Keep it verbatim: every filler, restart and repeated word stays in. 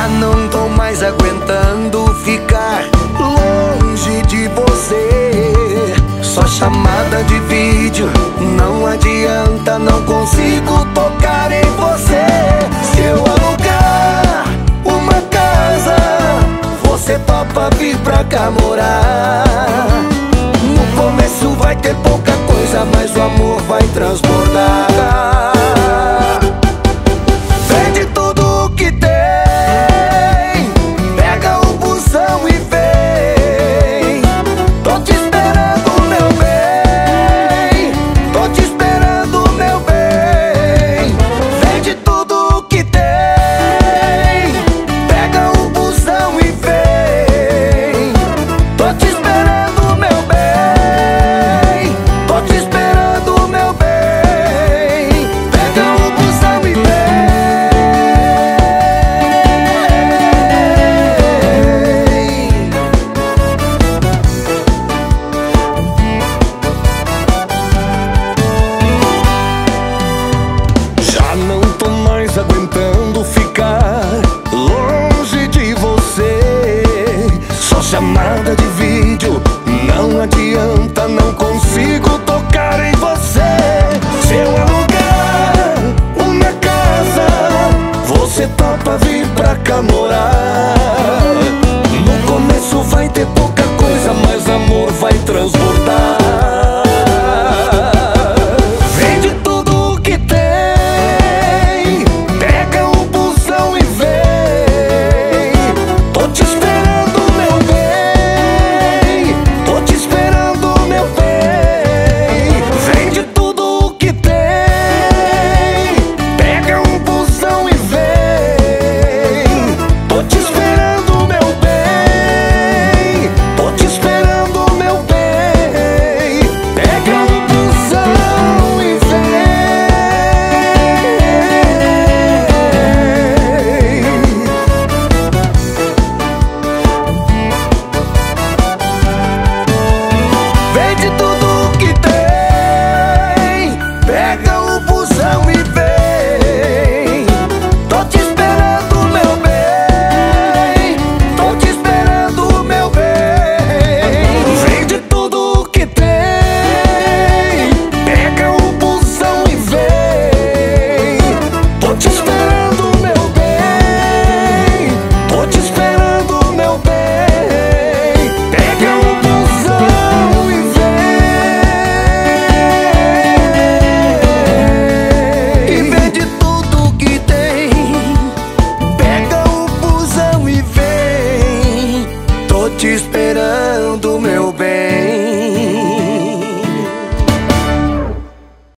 Já não tô mais aguentando ficar longe de você. Só chamada de vídeo, não adianta, não consigo tocar em você. Se eu alugar uma casa, você topa vir pra cá morar. No começo vai ter pouca coisa, mas o amor vai transbordar. Vende tudo que tem, pega o busão e vem. Tô te esperando, meu bem, tô te esperando, meu bem. Vende tudo que tem, pega o busão e vem. Tô te esperando, meu bem, tô te esperando, meu bem. Pega o busão e vem. Já não tô mais aguentando ficar longe de você. Só chamada de vídeo, não adianta, não consigo tocar em você. Se eu alugar uma casa, você topa vir pra cá morar. No começo vai ter pouca coisa, mas amor vai transbordar. Vende tudo que tem, pega o busão e vem. Tô te esperando, meu bem, tô te esperando, meu bem. Vende tudo que tem, pega um busão e vem. Tô te esperando, meu bem, tô te esperando, meu bem. Pega um busão e vem. Vende tudo que tem, pega o busão e vem. Tô te esperando, meu bem, tô te esperando, meu bem. Vende tudo que tem, pega o busão e vem. Tô te esperando, meu bem, tô te esperando, meu bem. Pega o busão e vem. E vende tudo que tem, pega o busão e vem. Tô te esperando, meu bem.